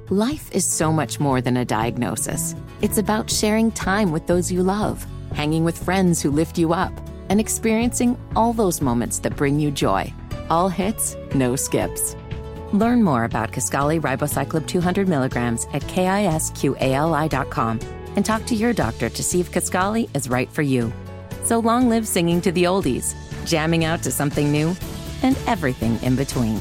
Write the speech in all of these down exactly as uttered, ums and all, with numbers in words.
Life is so much more than a diagnosis. It's about sharing time with those you love, hanging with friends who lift you up, and experiencing all those moments that bring you joy. All hits, no skips. Learn more about Kisqali Ribociclib two hundred milligrams at kisqali dot com and talk to your doctor to see if Kisqali is right for you. So long live singing to the oldies, jamming out to something new, and everything in between.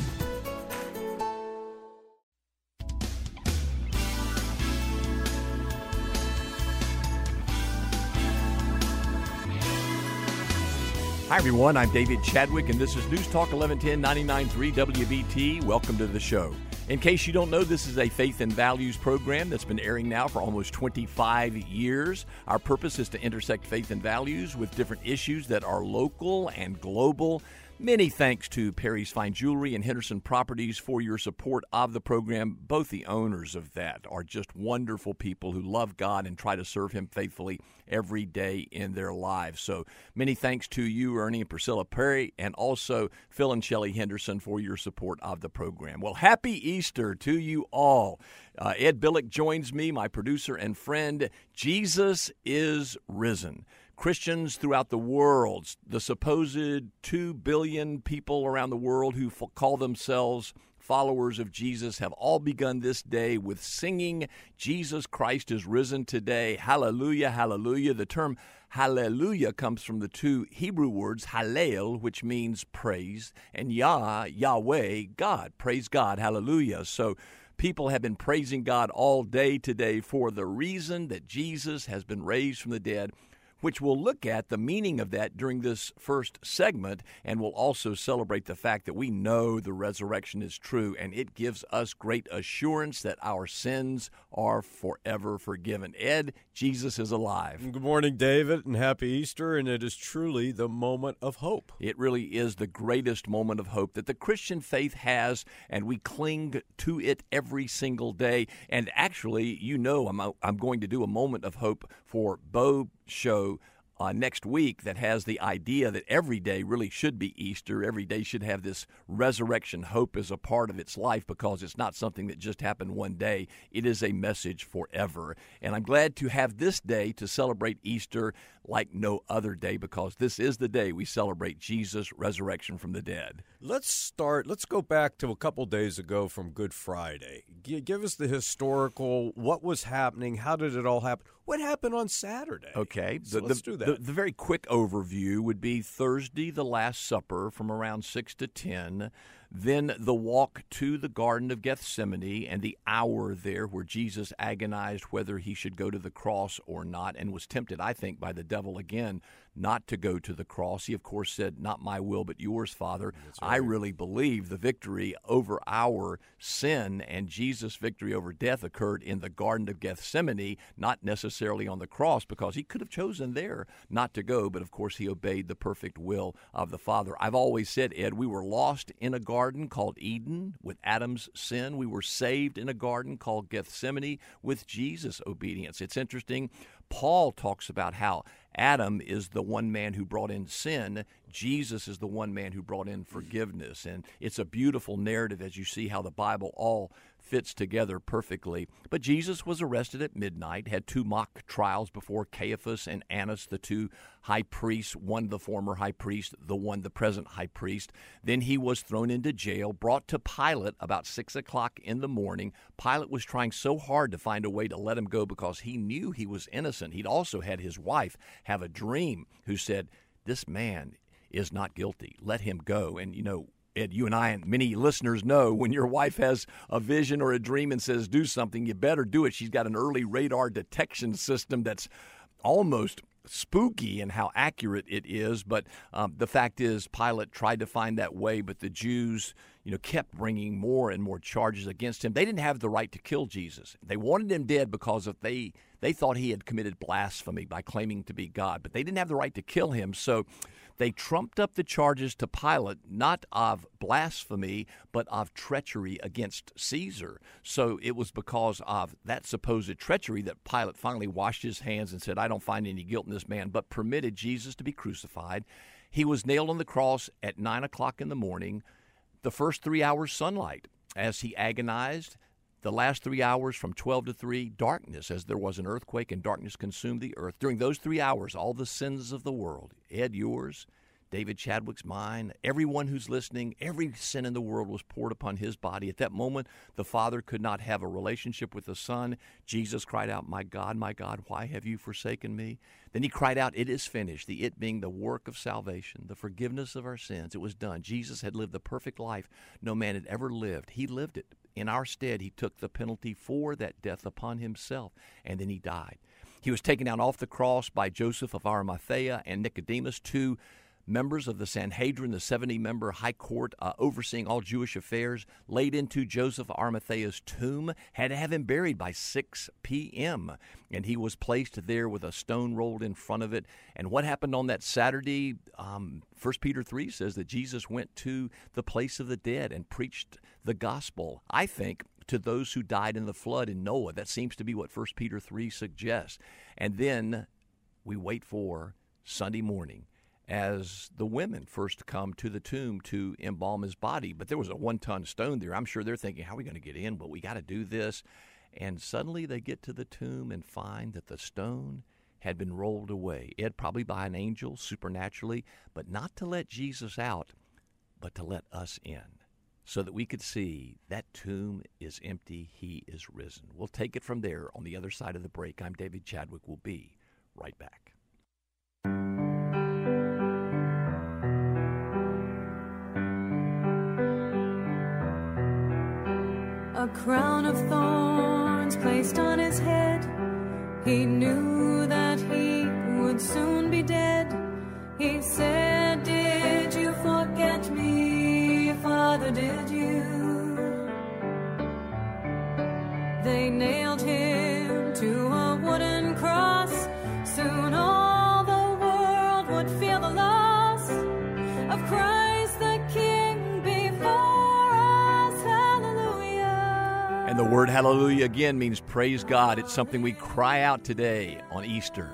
Hi, everyone. I'm David Chadwick, and this is News Talk eleven ten ninety-nine point three W B T. Welcome to the show. In case you don't know, this is a faith and values program that's been airing now for almost twenty-five years. Our purpose is to intersect faith and values with different issues that are local and global. Many thanks to Perry's Fine Jewelry and Henderson Properties for your support of the program. Both the owners of that are just wonderful people who love God and try to serve Him faithfully every day in their lives. So many thanks to you, Ernie and Priscilla Perry, and also Phil and Shelley Henderson for your support of the program. Well, happy Easter to you all. Uh, Ed Billick joins me, my producer and friend. Jesus is risen. Christians throughout the world, the supposed two billion people around the world who f- call themselves followers of Jesus, have all begun this day with singing, Jesus Christ is risen today. Hallelujah, hallelujah. The term hallelujah comes from the two Hebrew words, hallel, which means praise, and Yah, Yahweh, God. Praise God, hallelujah. So people have been praising God all day today for the reason that Jesus has been raised from the dead, which we'll look at the meaning of that during this first segment, and we'll also celebrate the fact that we know the resurrection is true, and it gives us great assurance that our sins are forever forgiven. Ed, Jesus is alive. Good morning, David, and happy Easter, and it is truly the moment of hope. It really is the greatest moment of hope that the Christian faith has, and we cling to it every single day. And actually, you know, I'm, I'm going to do a moment of hope for Bo show uh, next week that has the idea that every day really should be Easter. Every day should have this resurrection hope as a part of its life, because it's not something that just happened one day. It is a message forever. And I'm glad to have this day to celebrate Easter like no other day, because this is the day we celebrate Jesus' resurrection from the dead. Let's start, let's go back to a couple days ago from Good Friday. G- give us the historical, what was happening, how did it all happen? What happened on Saturday? Okay, so the, let's the, do that. The, the very quick overview would be Thursday, the Last Supper from around six to ten. Then the walk to the Garden of Gethsemane and the hour there where Jesus agonized whether he should go to the cross or not, and was tempted, I think, by the devil again not to go to the cross. He, of course, said, "Not my will, but yours, Father." Right. I really believe the victory over our sin and Jesus' victory over death occurred in the Garden of Gethsemane, not necessarily on the cross, because he could have chosen there not to go, but of course he obeyed the perfect will of the Father. I've always said, Ed, we were lost in a garden called Eden with Adam's sin. We were saved in a garden called Gethsemane with Jesus' obedience. It's interesting. Paul talks about how Adam is the one man who brought in sin. Jesus is the one man who brought in forgiveness. And it's a beautiful narrative as you see how the Bible all fits together perfectly. But Jesus was arrested at midnight, had two mock trials before Caiaphas and Annas, the two high priests, one the former high priest, the one the present high priest. Then he was thrown into jail, brought to Pilate about six o'clock in the morning. Pilate was trying so hard to find a way to let him go because he knew he was innocent. He'd also had his wife have a dream who said, "This man is not guilty. Let him go." And, you know, Ed, you and I and many listeners know when your wife has a vision or a dream and says do something, you better do it. She's got an early radar detection system that's almost spooky in how accurate it is. But um, the fact is, Pilate tried to find that way, but the Jews, you know, kept bringing more and more charges against him. They didn't have the right to kill Jesus. They wanted him dead because of they they thought he had committed blasphemy by claiming to be God, but they didn't have the right to kill him. So they trumped up the charges to Pilate, not of blasphemy, but of treachery against Caesar. So it was because of that supposed treachery that Pilate finally washed his hands and said, "I don't find any guilt in this man," but permitted Jesus to be crucified. He was nailed on the cross at nine o'clock in the morning, the first three hours sunlight, as he agonized. The last three hours from twelve to three, darkness, as there was an earthquake and darkness consumed the earth. During those three hours, all the sins of the world, Ed, yours, David Chadwick's, mine, everyone who's listening, every sin in the world was poured upon his body. At that moment, the Father could not have a relationship with the Son. Jesus cried out, "My God, my God, why have you forsaken me?" Then he cried out, "It is finished," the it being the work of salvation, the forgiveness of our sins. It was done. Jesus had lived the perfect life no man had ever lived. He lived it. In our stead, he took the penalty for that death upon himself, and then he died. He was taken down off the cross by Joseph of Arimathea and Nicodemus, two members of the Sanhedrin, the seventy-member high court uh, overseeing all Jewish affairs, laid into Joseph of Arimathea's tomb, had to have him buried by six p.m., and he was placed there with a stone rolled in front of it. And what happened on that Saturday? Um, First Peter three says that Jesus went to the place of the dead and preached the gospel, I think, to those who died in the flood in Noah. That seems to be what First Peter three suggests. And then we wait for Sunday morning, as the women first come to the tomb to embalm his body. But there was a one-ton stone there. I'm sure they're thinking, how are we going to get in? But we got to do this. And suddenly they get to the tomb and find that the stone had been rolled away. It probably by an angel, supernaturally, but not to let Jesus out, but to let us in, so that we could see that tomb is empty, he is risen. We'll take it from there on the other side of the break. I'm David Chadwick. We'll be right back. A crown of thorns placed on his head. He knew that he would soon be dead. He said, "Did you forget me, Father, did you?" They nailed him to a wooden cross. Soon all the world would feel the loss of Christ the King before us. Hallelujah. And the word hallelujah again means praise God. It's something we cry out today on Easter.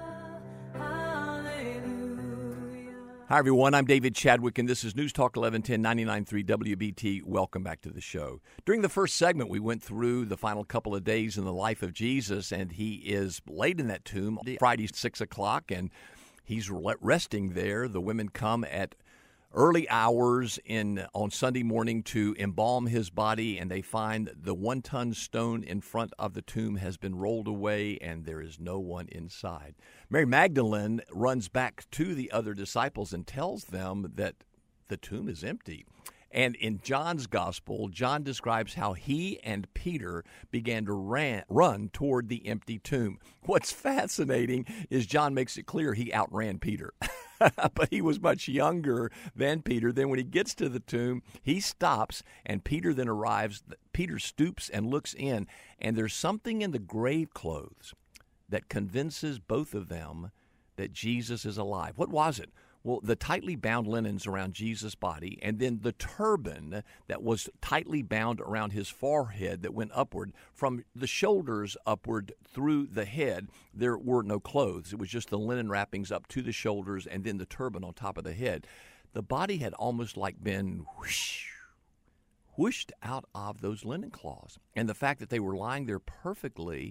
Hi, everyone. I'm David Chadwick, and this is News Talk eleven ten, ninety-nine point three W B T. Welcome back to the show. During the first segment, we went through the final couple of days in the life of Jesus, and he is laid in that tomb Friday, six o'clock, and he's resting there. The women come at early hours in on Sunday morning to embalm his body, and they find the one-ton stone in front of the tomb has been rolled away, and there is no one inside. Mary Magdalene runs back to the other disciples and tells them that the tomb is empty. And in John's gospel, John describes how he and Peter began to ran, run toward the empty tomb. What's fascinating is John makes it clear he outran Peter. But he was much younger than Peter. Then when he gets to the tomb, he stops, and Peter then arrives. Peter stoops and looks in, and there's something in the grave clothes that convinces both of them that Jesus is alive. What was it? Well, the tightly bound linens around Jesus' body, and then the turban that was tightly bound around his forehead that went upward. From the shoulders upward through the head, there were no clothes. It was just the linen wrappings up to the shoulders and then the turban on top of the head. The body had almost like been whoosh, whooshed out of those linen cloths. And the fact that they were lying there perfectly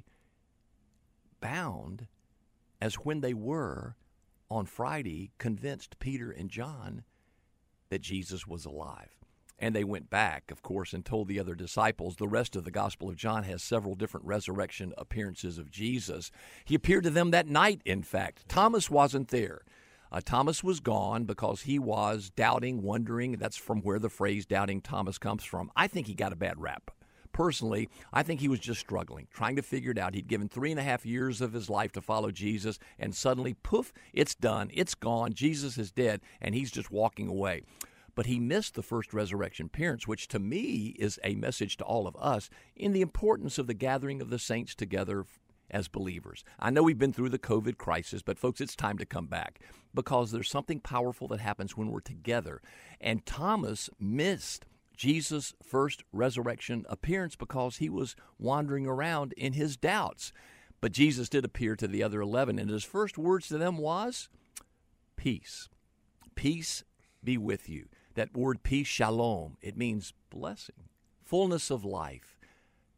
bound as when they were on Friday convinced Peter and John that Jesus was alive. And they went back, of course, and told the other disciples. The rest of the Gospel of John has several different resurrection appearances of Jesus. He appeared to them that night, in fact. Thomas wasn't there. Uh, Thomas was gone because he was doubting, wondering. That's from where the phrase doubting Thomas comes from. I think he got a bad rap. Personally, I think he was just struggling, trying to figure it out. He'd given three and a half years of his life to follow Jesus, and suddenly, poof, it's done. It's gone. Jesus is dead, and he's just walking away. But he missed the first resurrection appearance, which to me is a message to all of us in the importance of the gathering of the saints together as believers. I know we've been through the COVID crisis, but folks, it's time to come back because there's something powerful that happens when we're together. And Thomas missed Jesus' first resurrection appearance because he was wandering around in his doubts. But Jesus did appear to the other eleven, and his first words to them was, peace. Peace be with you. That word peace, shalom, it means blessing, fullness of life,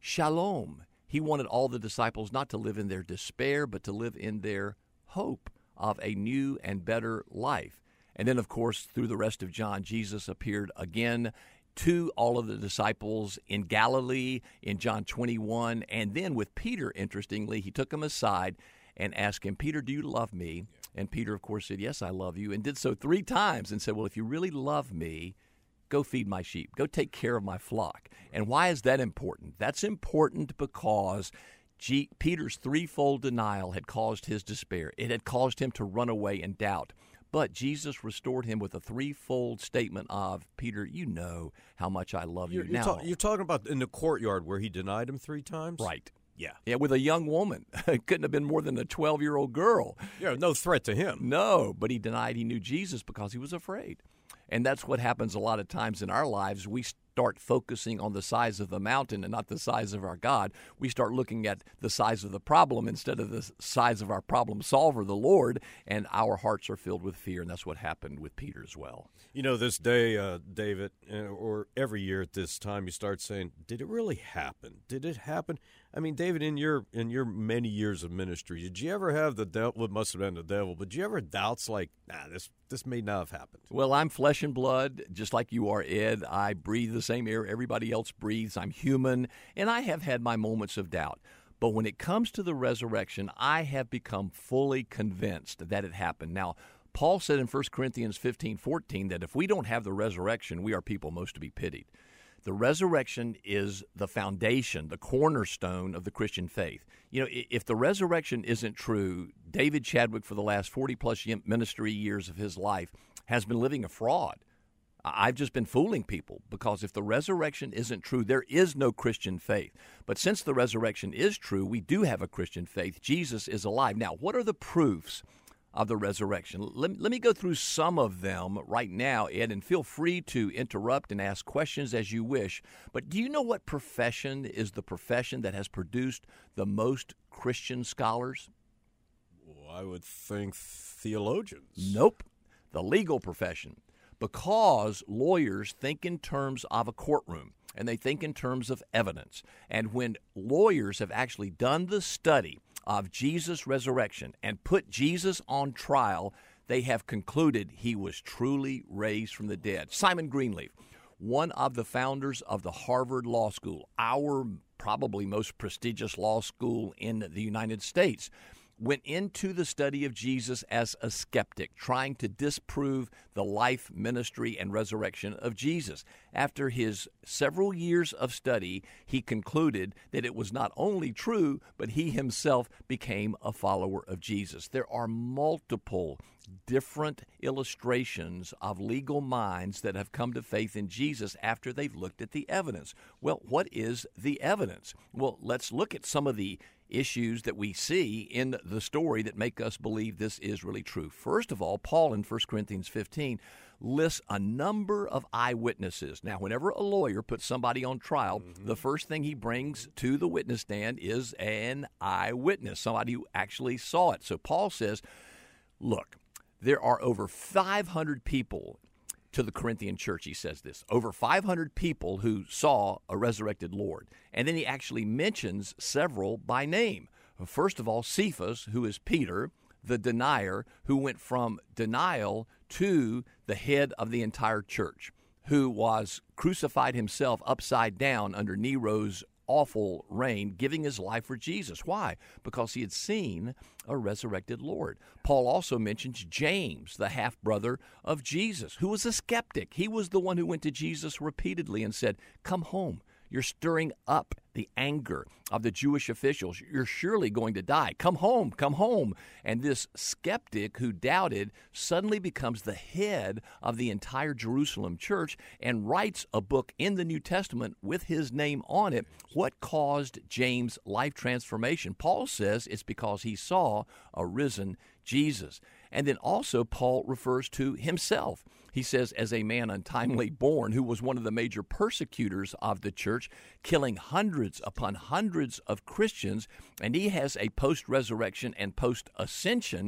shalom. He wanted all the disciples not to live in their despair, but to live in their hope of a new and better life. And then, of course, through the rest of John, Jesus appeared again to all of the disciples in Galilee in John twenty-one. And then with Peter, interestingly, he took him aside and asked him, Peter, do you love me? And Peter, of course, said, yes, I love you, and did so three times and said, well, if you really love me, go feed my sheep. Go take care of my flock. And why is that important? That's important because G- Peter's threefold denial had caused his despair. It had caused him to run away in doubt. But Jesus restored him with a threefold statement of, Peter, you know how much I love you. You're, now, you're, ta- you're talking about in the courtyard where he denied him three times? Right. Yeah. Yeah, with a young woman. It couldn't have been more than a twelve-year-old girl. Yeah, no threat to him. No, but he denied he knew Jesus because he was afraid. And that's what happens a lot of times in our lives. We start focusing on the size of the mountain and not the size of our God. We start looking at the size of the problem instead of the size of our problem solver, the Lord, and our hearts are filled with fear, and that's what happened with Peter as well. You know, this day, uh, David, uh, or every year at this time, you start saying, did it really happen? Did it happen? I mean, David, in your in your many years of ministry, did you ever have the devil? It must have been the devil, but did you ever doubts like, nah, this this may not have happened? Well, I'm flesh and blood, just like you are, Ed. I breathe the same air everybody else breathes. I'm human, and I have had my moments of doubt. But when it comes to the resurrection, I have become fully convinced that it happened. Now, Paul said in First Corinthians fifteen fourteen that if we don't have the resurrection, we are people most to be pitied. The resurrection is the foundation, the cornerstone of the Christian faith. You know, if the resurrection isn't true, David Chadwick, for the last forty-plus ministry years of his life, has been living a fraud. I've just been fooling people because if the resurrection isn't true, there is no Christian faith. But since the resurrection is true, we do have a Christian faith. Jesus is alive. Now, what are the proofs of the resurrection? Let, let me go through some of them right now, Ed, and feel free to interrupt and ask questions as you wish. But do you know what profession is the profession that has produced the most Christian scholars? Well, I would think theologians. Nope. The legal profession. Because lawyers think in terms of a courtroom, and they think in terms of evidence. And when lawyers have actually done the study of Jesus' resurrection and put Jesus on trial, they have concluded he was truly raised from the dead. Simon Greenleaf, one of the founders of the Harvard Law School, our probably most prestigious law school in the United States, went into the study of Jesus as a skeptic, trying to disprove the life, ministry, and resurrection of Jesus. After his several years of study, he concluded that it was not only true, but he himself became a follower of Jesus. There are multiple different illustrations of legal minds that have come to faith in Jesus after they've looked at the evidence. Well, what is the evidence? Well, let's look at some of the issues that we see in the story that make us believe this is really true. First of all, Paul in First Corinthians fifteen lists a number of eyewitnesses. Now, whenever a lawyer puts somebody on trial, mm-hmm. the first thing he brings to the witness stand is an eyewitness, somebody who actually saw it. So Paul says, look, there are over five hundred people to the Corinthian church, he says this, over five hundred people who saw a resurrected Lord. And then he actually mentions several by name. First of all, Cephas, who is Peter, the denier, who went from denial to the head of the entire church, who was crucified himself upside down under Nero's awful reign, giving his life for Jesus. Why? Because he had seen a resurrected Lord. Paul also mentions James, the half-brother of Jesus, who was a skeptic. He was the one who went to Jesus repeatedly and said, come home. You're stirring up the anger of the Jewish officials. You're surely going to die. Come home, come home. And this skeptic who doubted suddenly becomes the head of the entire Jerusalem church and writes a book in the New Testament with his name on it. What caused James' life transformation? Paul says it's because he saw a risen Jesus. And then also Paul refers to himself. He says, as a man untimely born, who was one of the major persecutors of the church, killing hundreds upon hundreds of Christians, and he has a post-resurrection and post-ascension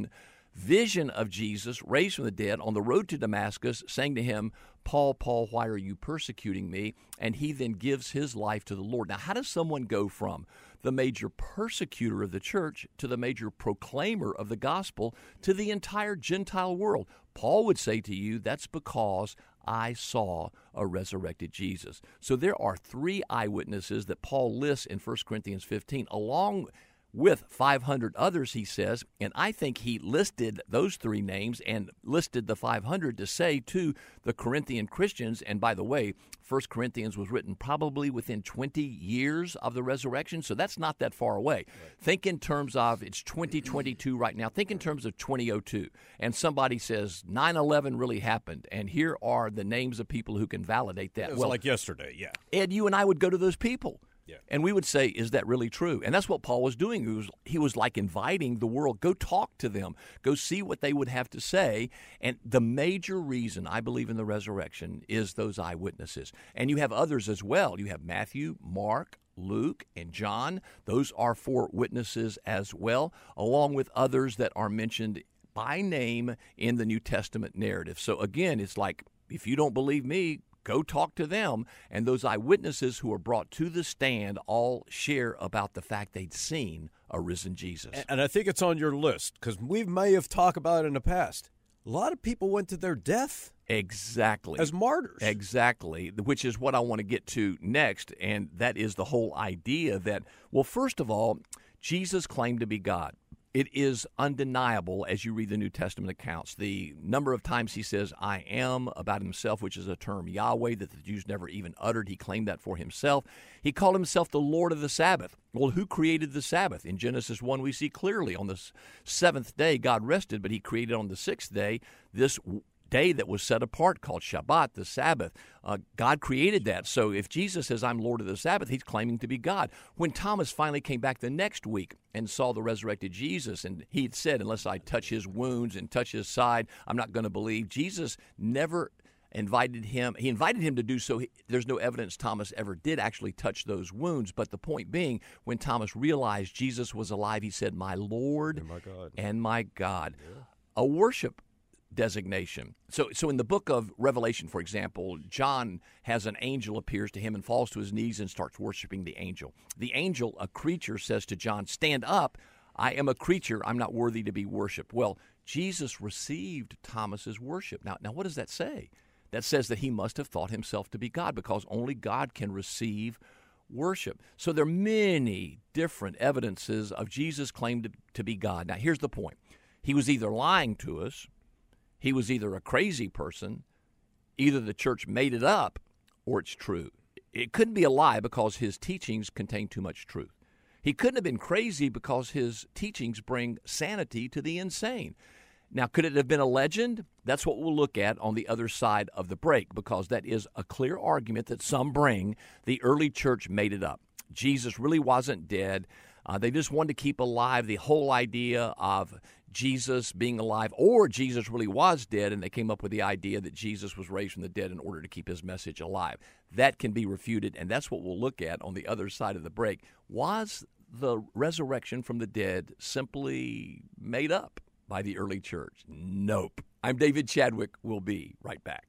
vision of Jesus raised from the dead on the road to Damascus, saying to him, Paul, Paul, why are you persecuting me? And he then gives his life to the Lord. Now, how does someone go from the major persecutor of the church to the major proclaimer of the gospel to the entire Gentile world? Paul would say to you, that's because I saw a resurrected Jesus. So there are three eyewitnesses that Paul lists in First Corinthians fifteen, along with five hundred others, he says, and I think he listed those three names and listed the five hundred to say to the Corinthian Christians, and by the way, First Corinthians was written probably within twenty years of the resurrection, so that's not that far away. Right. Think in terms of, it's twenty twenty-two right now, think in terms of twenty oh two, and somebody says nine eleven really happened, and here are the names of people who can validate that. It was well, like yesterday, yeah. Ed, you and I would go to those people. Yeah. And we would say, is that really true? And that's what Paul was doing. He was, he was like inviting the world, go talk to them, go see what they would have to say. And the major reason I believe in the resurrection is those eyewitnesses. And you have others as well. You have Matthew, Mark, Luke, and John. Those are four witnesses as well, along with others that are mentioned by name in the New Testament narrative. So again, it's like, if you don't believe me, go talk to them. And those eyewitnesses who are brought to the stand all share about the fact they'd seen a risen Jesus. And I think it's on your list, because we may have talked about it in the past. A lot of people went to their death. Exactly. As martyrs. Exactly, which is what I want to get to next, and that is the whole idea that, well, first of all, Jesus claimed to be God. It is undeniable as you read the New Testament accounts. The number of times he says, I am, about himself, which is a term, Yahweh, that the Jews never even uttered. He claimed that for himself. He called himself the Lord of the Sabbath. Well, who created the Sabbath? In Genesis one, we see clearly on the seventh day, God rested, but he created on the sixth day this day that was set apart called Shabbat, the Sabbath. Uh, God created that. So if Jesus says, I'm Lord of the Sabbath, he's claiming to be God. When Thomas finally came back the next week and saw the resurrected Jesus, and he'd said, unless I touch his wounds and touch his side, I'm not going to believe. Jesus never invited him. He invited him to do so. He, there's no evidence Thomas ever did actually touch those wounds. But the point being, when Thomas realized Jesus was alive, he said, my Lord and my God. And my God. Yeah. A worship designation. So so in the book of Revelation, for example, John has an angel appears to him and falls to his knees and starts worshiping the angel. The angel, a creature, says to John, stand up. I am a creature. I'm not worthy to be worshiped. Well, Jesus received Thomas's worship. Now, now what does that say? That says that he must have thought himself to be God, because only God can receive worship. So there are many different evidences of Jesus' claim to, to be God. Now, here's the point. He was either lying to us, he was either a crazy person, either the church made it up, or it's true. It couldn't be a lie because his teachings contain too much truth. He couldn't have been crazy because his teachings bring sanity to the insane. Now, could it have been a legend? That's what we'll look at on the other side of the break, because that is a clear argument that some bring. The early church made it up. Jesus really wasn't dead. Uh, they just wanted to keep alive the whole idea of Jesus being alive, or Jesus really was dead, and they came up with the idea that Jesus was raised from the dead in order to keep his message alive. That can be refuted, and that's what we'll look at on the other side of the break. Was the resurrection from the dead simply made up by the early church? Nope. I'm David Chadwick. We'll be right back.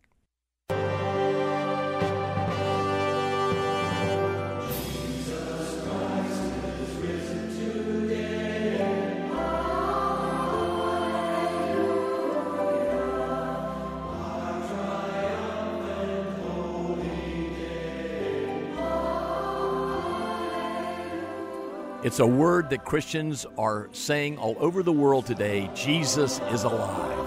It's a word that Christians are saying all over the world today. Jesus is alive.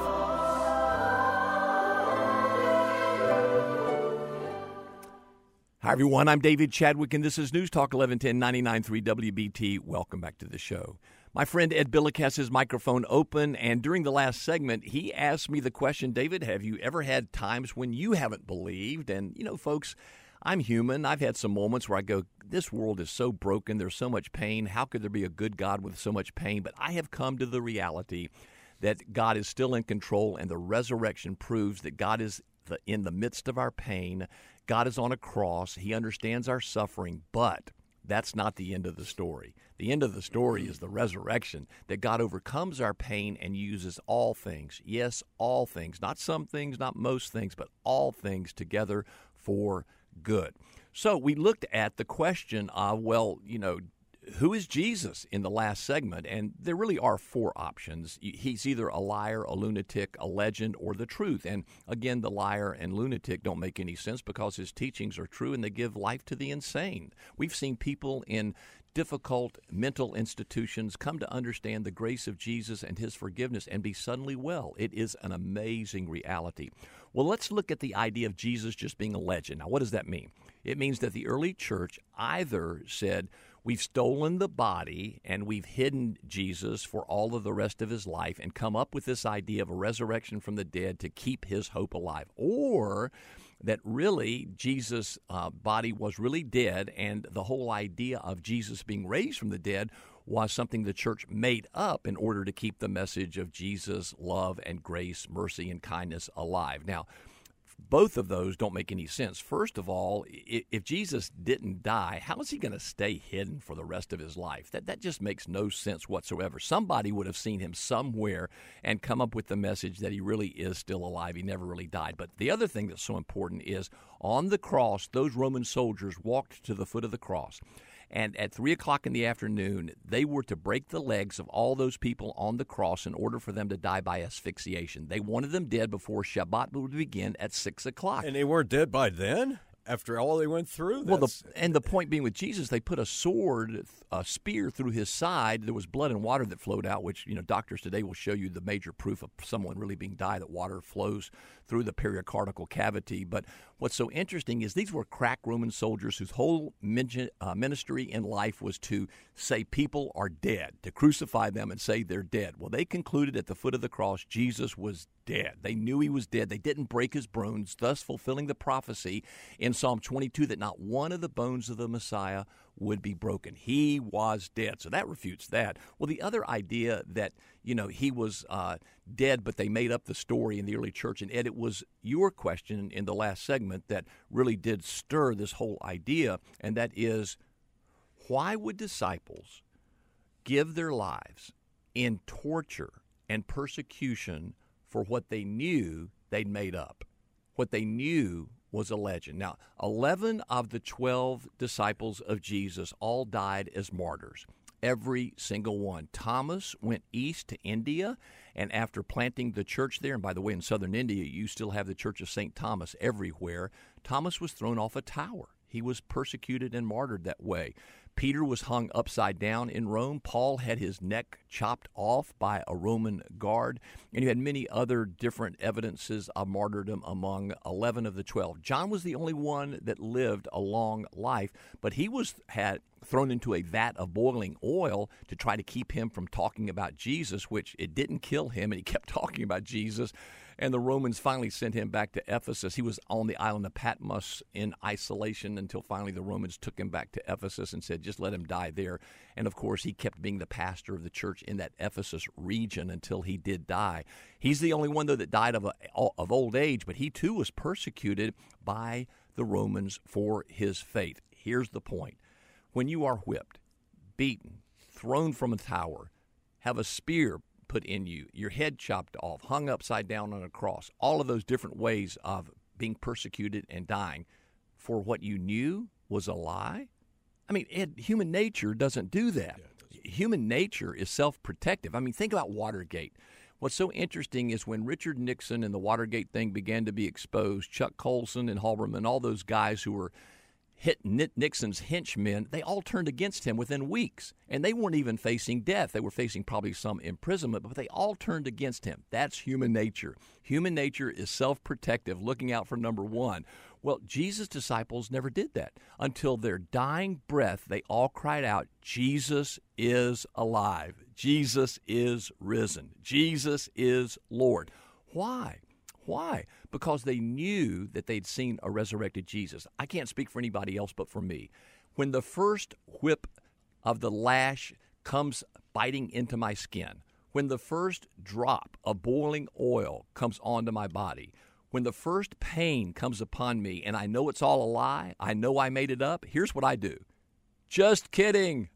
Hi, everyone. I'm David Chadwick, and this is News Talk eleven ten, ninety-nine point three W B T. Welcome back to the show. My friend Ed Billick has his microphone open, and during the last segment, he asked me the question, David, have you ever had times when you haven't believed? And, you know, folks, I'm human. I've had some moments where I go, this world is so broken. There's so much pain. How could there be a good God with so much pain? But I have come to the reality that God is still in control, and the resurrection proves that God is the, in the midst of our pain. God is on a cross. He understands our suffering, but that's not the end of the story. The end of the story is the resurrection, that God overcomes our pain and uses all things, yes, all things, not some things, not most things, but all things together for good. So we looked at the question of, well, you know, who is Jesus in the last segment? And there really are four options. He's either a liar, a lunatic, a legend, or the truth. And again, the liar and lunatic don't make any sense because his teachings are true and they give life to the insane. We've seen people in difficult mental institutions come to understand the grace of Jesus and his forgiveness and be suddenly well. It is an amazing reality. Well, let's look at the idea of Jesus just being a legend. Now, what does that mean? It means that the early church either said, we've stolen the body and we've hidden Jesus for all of the rest of his life and come up with this idea of a resurrection from the dead to keep his hope alive. Or that really Jesus' uh, body was really dead and the whole idea of Jesus being raised from the dead was something the church made up in order to keep the message of Jesus' love and grace, mercy, and kindness alive. Now, both of those don't make any sense. First of all, if Jesus didn't die, how is he going to stay hidden for the rest of his life? That that just makes no sense whatsoever. Somebody would have seen him somewhere and come up with the message that he really is still alive. He never really died. But the other thing that's so important is on the cross, those Roman soldiers walked to the foot of the cross. And at three o'clock in the afternoon, they were to break the legs of all those people on the cross in order for them to die by asphyxiation. They wanted them dead before Shabbat would begin at six o'clock. And they weren't dead by then? After all they went through? Well, the, and the point being with Jesus, they put a sword, a spear through his side. There was blood and water that flowed out, which, you know, doctors today will show you the major proof of someone really being died, that water flows through the pericardial cavity. But what's so interesting is these were crack Roman soldiers whose whole ministry in life was to say people are dead, to crucify them and say they're dead. Well, they concluded at the foot of the cross Jesus was dead. They knew he was dead. They didn't break his bones, thus fulfilling the prophecy in Psalm twenty-two that not one of the bones of the Messiah would be broken. He was dead. So that refutes that. Well, the other idea that, you know, he was uh, dead, but they made up the story in the early church. And Ed, it was your question in the last segment that really did stir this whole idea, and that is, why would disciples give their lives in torture and persecution for what they knew they'd made up, what they knew was a legend? Now, eleven of the twelve disciples of Jesus all died as martyrs, every single one. Thomas went east to India, and after planting the church there, and by the way, in southern India, you still have the Church of Saint Thomas everywhere, Thomas was thrown off a tower. He was persecuted and martyred that way. Peter was hung upside down in Rome. Paul had his neck chopped off by a Roman guard. And you had many other different evidences of martyrdom among eleven of the twelve. John was the only one that lived a long life, but he was had thrown into a vat of boiling oil to try to keep him from talking about Jesus, which it didn't kill him, and he kept talking about Jesus. And the Romans finally sent him back to Ephesus. He was on the island of Patmos in isolation until finally the Romans took him back to Ephesus and said, just let him die there. And, of course, he kept being the pastor of the church in that Ephesus region until he did die. He's the only one, though, that died of, a, of old age, but he, too, was persecuted by the Romans for his faith. Here's the point. When you are whipped, beaten, thrown from a tower, have a spear put in you, your head chopped off, hung upside down on a cross, all of those different ways of being persecuted and dying for what you knew was a lie? I mean, Ed, human nature doesn't do that. Yeah, human nature is self-protective. I mean, think about Watergate. What's so interesting is when Richard Nixon and the Watergate thing began to be exposed, Chuck Colson and Halberman, all those guys who were hit Nixon's henchmen, they all turned against him within weeks. And they weren't even facing death. They were facing probably some imprisonment, but they all turned against him. That's human nature. Human nature is self-protective, looking out for number one. Well, Jesus' disciples never did that. Until their dying breath, they all cried out, Jesus is alive. Jesus is risen. Jesus is Lord. Why? Why? Because they knew that they'd seen a resurrected Jesus. I can't speak for anybody else but for me. When the first whip of the lash comes biting into my skin, when the first drop of boiling oil comes onto my body, when the first pain comes upon me and I know it's all a lie, I know I made it up, here's what I do. Just kidding.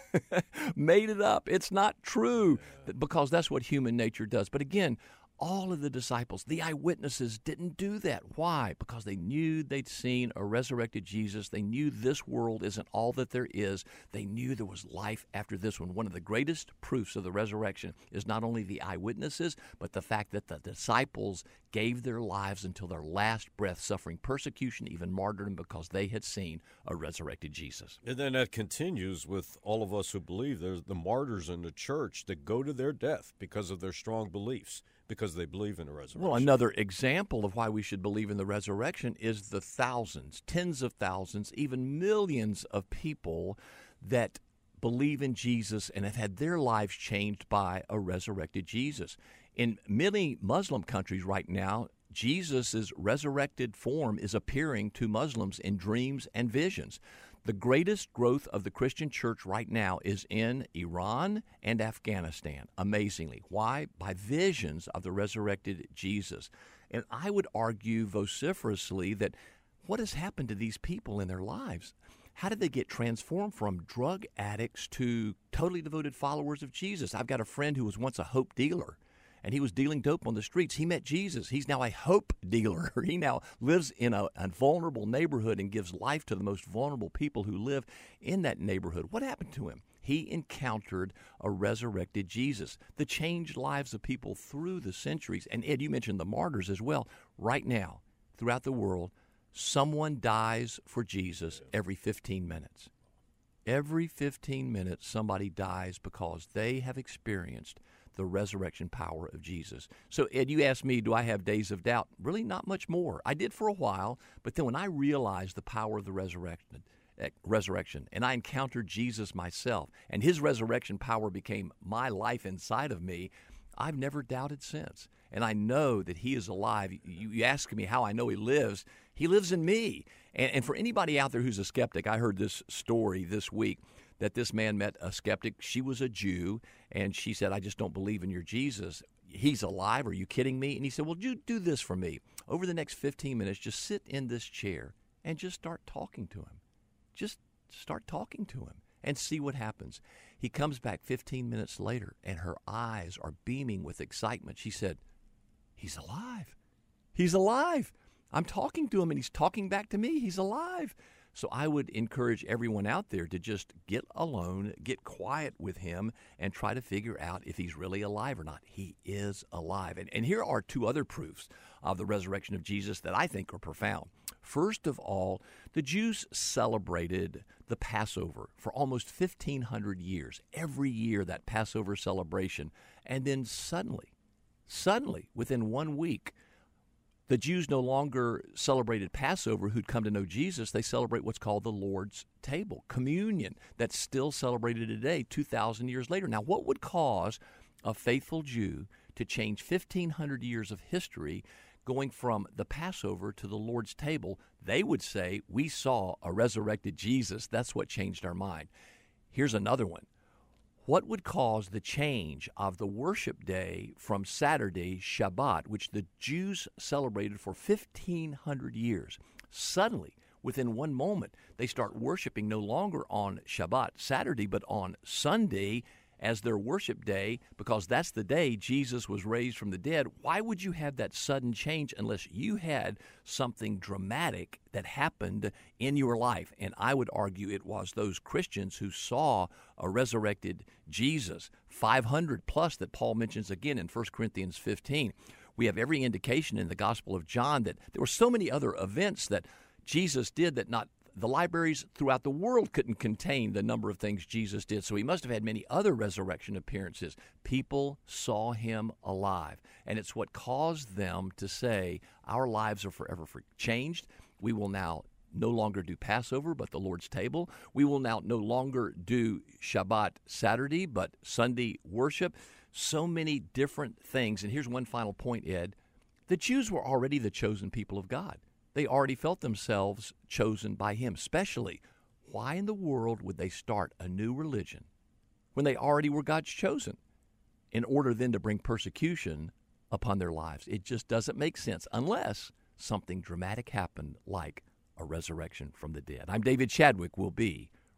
Made it up. It's not true, because that's what human nature does. But again, all of the disciples, the eyewitnesses, didn't do that. Why? Because they knew they'd seen a resurrected Jesus. They knew this world isn't all that there is. They knew there was life after this one. One of the greatest proofs of the resurrection is not only the eyewitnesses, but the fact that the disciples gave their lives until their last breath, suffering persecution, even martyrdom, because they had seen a resurrected Jesus. And then that continues with all of us who believe. There's the martyrs in the church that go to their death because of their strong beliefs, because they believe in the resurrection. Well, another example of why we should believe in the resurrection is the thousands, tens of thousands, even millions of people that believe in Jesus and have had their lives changed by a resurrected Jesus. In many Muslim countries right now, Jesus' resurrected form is appearing to Muslims in dreams and visions. The greatest growth of the Christian church right now is in Iran and Afghanistan, amazingly. Why? By visions of the resurrected Jesus. And I would argue vociferously that what has happened to these people in their lives? How did they get transformed from drug addicts to totally devoted followers of Jesus? I've got a friend who was once a hope dealer, and he was dealing dope on the streets. He met Jesus. He's now a hope dealer. He now lives in a, a vulnerable neighborhood and gives life to the most vulnerable people who live in that neighborhood. What happened to him? He encountered a resurrected Jesus that changed lives of people through the centuries. And Ed, you mentioned the martyrs as well. Right now, throughout the world, someone dies for Jesus every fifteen minutes. Every fifteen minutes, somebody dies because they have experienced the resurrection power of Jesus. So, Ed, you asked me, do I have days of doubt? Really not much more. I did for a while, but then when I realized the power of the resurrection, resurrection, and I encountered Jesus myself, and his resurrection power became my life inside of me, I've never doubted since. And I know that he is alive. You, you ask me how I know he lives. He lives in me. And, and for anybody out there who's a skeptic, I heard this story this week that this man met a skeptic. She was a Jew, and she said, I just don't believe in your Jesus. He's alive. Are you kidding me? And he said, well, you do this for me. Over the next fifteen minutes, just sit in this chair and just start talking to him. Just start talking to him and see what happens. He comes back fifteen minutes later, and her eyes are beaming with excitement. She said, he's alive. He's alive. I'm talking to him, and he's talking back to me. He's alive. So I would encourage everyone out there to just get alone, get quiet with him, and try to figure out if he's really alive or not. He is alive. And, and here are two other proofs of the resurrection of Jesus that I think are profound. First of all, the Jews celebrated the Passover for almost fifteen hundred years, every year that Passover celebration. And then suddenly, suddenly, within one week, the Jews no longer celebrated Passover who'd come to know Jesus. They celebrate what's called the Lord's table, communion, that's still celebrated today, two thousand years later. Now, what would cause a faithful Jew to change fifteen hundred years of history going from the Passover to the Lord's table? They would say, we saw a resurrected Jesus. That's what changed our mind. Here's another one. What would cause the change of the worship day from Saturday, Shabbat, which the Jews celebrated for fifteen hundred years? Suddenly, within one moment, they start worshiping no longer on Shabbat, Saturday, but on Sunday as their worship day, because that's the day Jesus was raised from the dead. Why would you have that sudden change unless you had something dramatic that happened in your life? And I would argue it was those Christians who saw a resurrected Jesus, five hundred plus that Paul mentions again in First Corinthians fifteen. We have every indication in the Gospel of John that there were so many other events that Jesus did that not the libraries throughout the world couldn't contain the number of things Jesus did. So he must have had many other resurrection appearances. People saw him alive. And it's what caused them to say, our lives are forever changed. We will now no longer do Passover, but the Lord's table. We will now no longer do Shabbat Saturday, but Sunday worship. So many different things. And here's one final point, Ed. The Jews were already the chosen people of God. They already felt themselves chosen by him. Especially, why in the world would they start a new religion when they already were God's chosen in order then to bring persecution upon their lives? It just doesn't make sense unless something dramatic happened like a resurrection from the dead. I'm David Chadwick. We'll be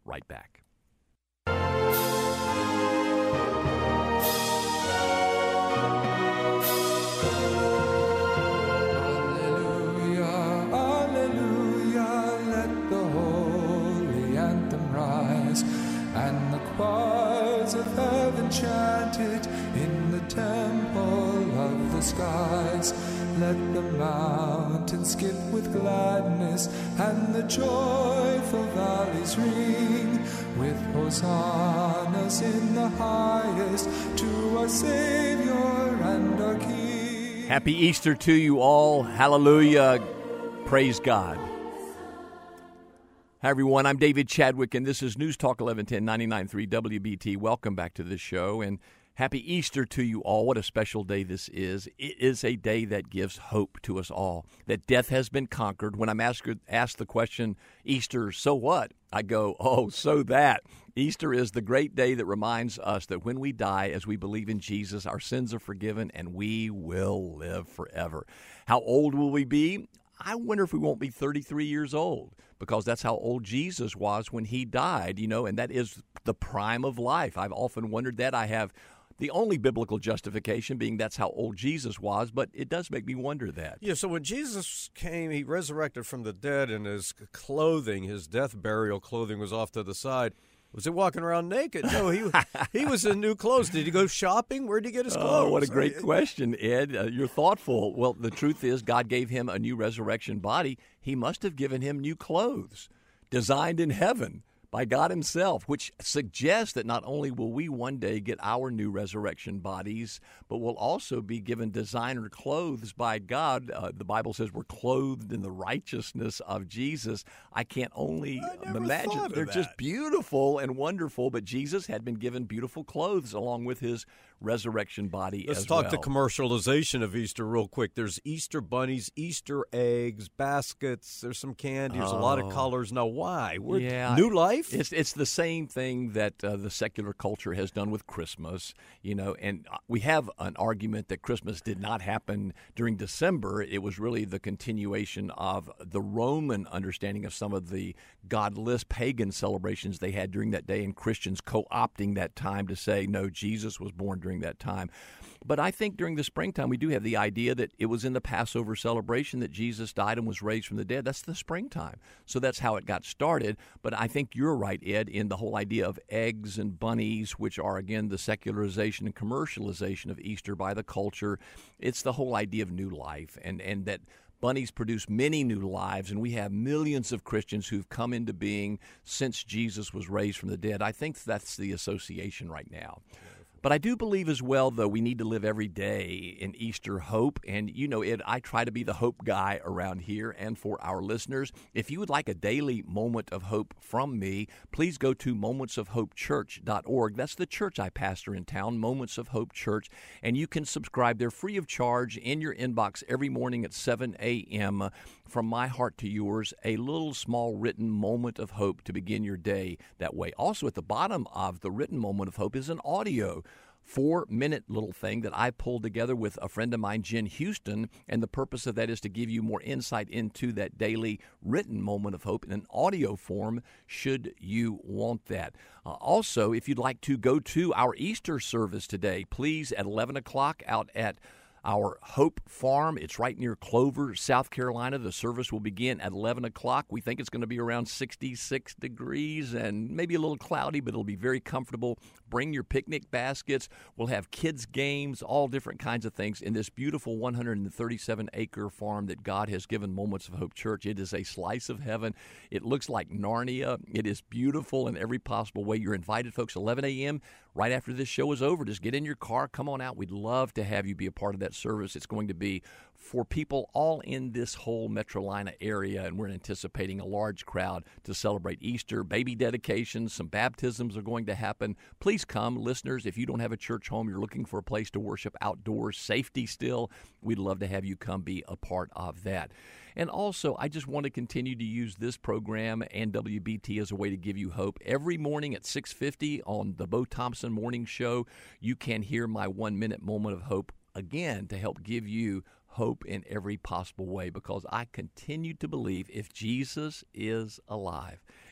right back. And the choirs of heaven chanted in the temple of the skies. Let the mountains skip with gladness and the joyful valleys ring with hosannas in the highest to our Savior and our King. Happy Easter to you all. Hallelujah. Praise God. Hi, everyone. I'm David Chadwick, and this is News Talk eleven ten, ninety-nine point three W B T. Welcome back to the show, and happy Easter to you all. What a special day this is. It is a day that gives hope to us all, that death has been conquered. When I'm asked, asked the question, Easter, so what? I go, oh, so that. Easter is the great day that reminds us that when we die, as we believe in Jesus, our sins are forgiven, and we will live forever. How old will we be? I wonder if we won't be thirty-three years old, because that's how old Jesus was when he died, you know, and that is the prime of life. I've often wondered that. I have the only biblical justification being that's how old Jesus was, but it does make me wonder that. Yeah, so when Jesus came, he resurrected from the dead, and his clothing, his death burial clothing was off to the side. Was he walking around naked? No, he he was in new clothes. Did he go shopping? Where did he get his clothes? Oh, what a great question, Ed. Uh, you're thoughtful. Well, the truth is God gave him a new resurrection body. He must have given him new clothes designed in heaven by God himself, which suggests that not only will we one day get our new resurrection bodies, but we'll also be given designer clothes by God. Uh, the Bible says we're clothed in the righteousness of Jesus. I can't only I never imagine. thought of They're that. just beautiful and wonderful, but Jesus had been given beautiful clothes along with his resurrection body Let's as talk well. the commercialization of Easter real quick. There's Easter bunnies, Easter eggs, baskets. There's some candy. There's a lot of Oh. colors. Now, why? We're, Yeah. New life? It's it's the same thing that uh, the secular culture has done with Christmas, you know, and we have an argument that Christmas did not happen during December. It was really the continuation of the Roman understanding of some of the godless pagan celebrations they had during that day, and Christians co-opting that time to say, no, Jesus was born during that time. But I think during the springtime, we do have the idea that it was in the Passover celebration that Jesus died and was raised from the dead. That's the springtime. So that's how it got started. But I think you're right, Ed, in the whole idea of eggs and bunnies, which are, again, the secularization and commercialization of Easter by the culture. It's the whole idea of new life, and, and that bunnies produce many new lives, and we have millions of Christians who've come into being since Jesus was raised from the dead. I think that's the association right now. But I do believe as well, though, we need to live every day in Easter hope. And, you know, Ed, I try to be the hope guy around here and for our listeners. If you would like a daily moment of hope from me, please go to moments of hope church dot org. That's the church I pastor in town, Moments of Hope Church. And you can subscribe there free of charge in your inbox every morning at seven a.m. From my heart to yours, a little small written moment of hope to begin your day that way. Also, at the bottom of the written moment of hope is an audio four-minute little thing that I pulled together with a friend of mine, Jen Houston, and the purpose of that is to give you more insight into that daily written moment of hope in an audio form, should you want that. Uh, also, if you'd like to go to our Easter service today, please, at eleven o'clock out at our Hope Farm. It's right near Clover, South Carolina. The service will begin at eleven o'clock. We think it's going to be around sixty-six degrees and maybe a little cloudy, but it'll be very comfortable. Bring your picnic baskets. We'll have kids' games, all different kinds of things in this beautiful one hundred thirty-seven acre farm that God has given Moments of Hope Church. It is a slice of heaven. It looks like Narnia. It is beautiful in every possible way. You're invited, folks, eleven a.m. right after this show is over. Just get in your car. Come on out. We'd love to have you be a part of that service. It's going to be for people all in this whole Metrolina area, and we're anticipating a large crowd to celebrate Easter. Baby dedications, some baptisms are going to happen. Please come, listeners. If you don't have a church home, you're looking for a place to worship outdoors, safety still, we'd love to have you come be a part of that. And also, I just want to continue to use this program and W B T as a way to give you hope. Every morning at six fifty on the Bo Thompson Morning Show, you can hear my one-minute moment of hope, again, to help give you hope in every possible way, because I continue to believe if Jesus is alive,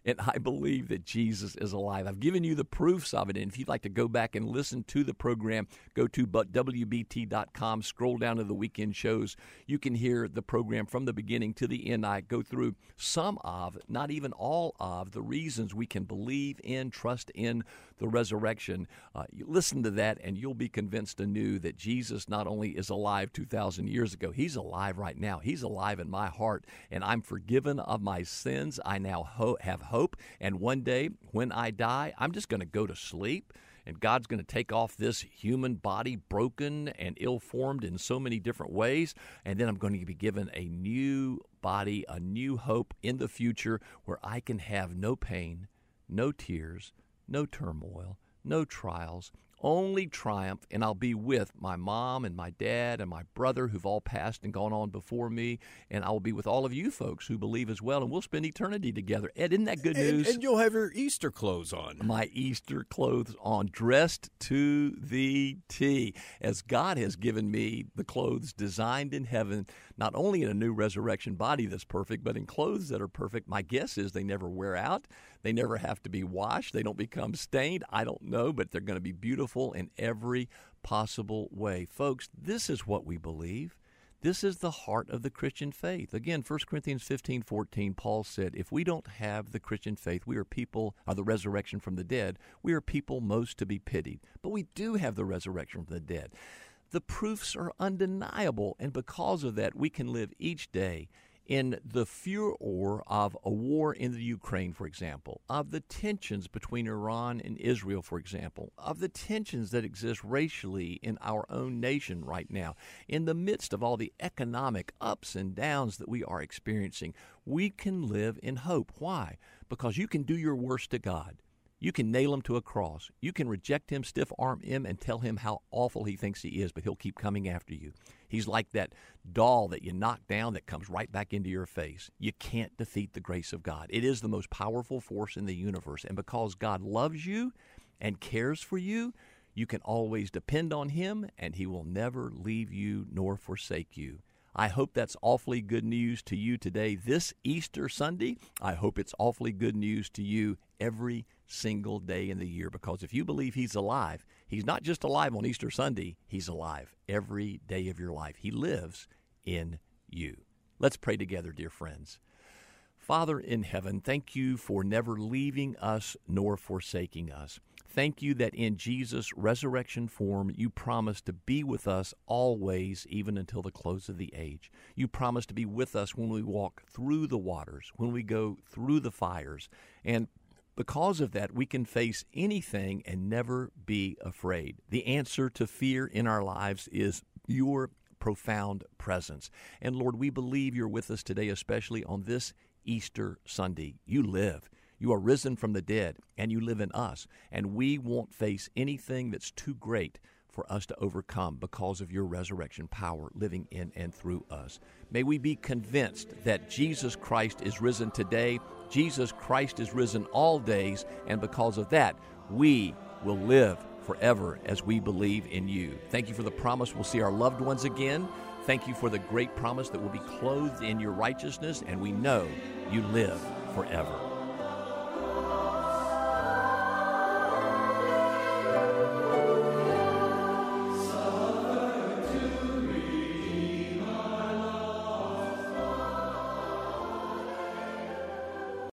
And I believe that Jesus is alive. I've given you the proofs of it. And if you'd like to go back and listen to the program, go to w b t dot com, scroll down to the weekend shows. You can hear the program from the beginning to the end. I go through some of, not even all of, the reasons we can believe in, trust in the resurrection. Uh, you listen to that, and you'll be convinced anew that Jesus not only is alive two thousand years ago, he's alive right now. He's alive in my heart, and I'm forgiven of my sins. I now ho- have hope, and one day when I die, I'm just going to go to sleep, and God's going to take off this human body, broken and ill-formed in so many different ways, and then I'm going to be given a new body, a new hope in the future where I can have no pain, no tears, no turmoil, no trials, only triumph, and I'll be with my mom and my dad and my brother who've all passed and gone on before me, and I will be with all of you folks who believe as well, and we'll spend eternity together. Ed, isn't that good news? And, and you'll have your Easter clothes on. My Easter clothes on, dressed to the T, as God has given me the clothes designed in heaven, not only in a new resurrection body that's perfect, but in clothes that are perfect. My guess is they never wear out. They never have to be washed. They don't become stained. I don't know, but they're going to be beautiful in every possible way. Folks, this is what we believe. This is the heart of the Christian faith. Again, First Corinthians fifteen fourteen, Paul said, if we don't have the Christian faith, we are people, or the resurrection from the dead, we are people most to be pitied. But we do have the resurrection from the dead. The proofs are undeniable, and because of that, we can live each day in the furor of a war in the Ukraine, for example, of the tensions between Iran and Israel, for example, of the tensions that exist racially in our own nation right now, in the midst of all the economic ups and downs that we are experiencing, we can live in hope. Why? Because you can do your worst to God. You can nail him to a cross. You can reject him, stiff-arm him, and tell him how awful he thinks he is, but he'll keep coming after you. He's like that doll that you knock down that comes right back into your face. You can't defeat the grace of God. It is the most powerful force in the universe, and because God loves you and cares for you, you can always depend on him, and he will never leave you nor forsake you. I hope that's awfully good news to you today, this Easter Sunday. I hope it's awfully good news to you every single day in the year, because if you believe he's alive, he's not just alive on Easter Sunday, he's alive every day of your life. He lives in you. Let's pray together, dear friends. Father in heaven, thank you for never leaving us nor forsaking us. Thank you that in Jesus' resurrection form, you promise to be with us always, even until the close of the age. You promise to be with us when we walk through the waters, when we go through the fires. And because of that, we can face anything and never be afraid. The answer to fear in our lives is your profound presence. And Lord, we believe you're with us today, especially on this Easter Sunday. You live. You are risen from the dead, and you live in us. And we won't face anything that's too great for us to overcome because of your resurrection power living in and through us. May we be convinced that Jesus Christ is risen today. Jesus Christ is risen all days, and because of that, we will live forever as we believe in you. Thank you for the promise we'll see our loved ones again. Thank you for the great promise that we'll be clothed in your righteousness, and we know you live forever.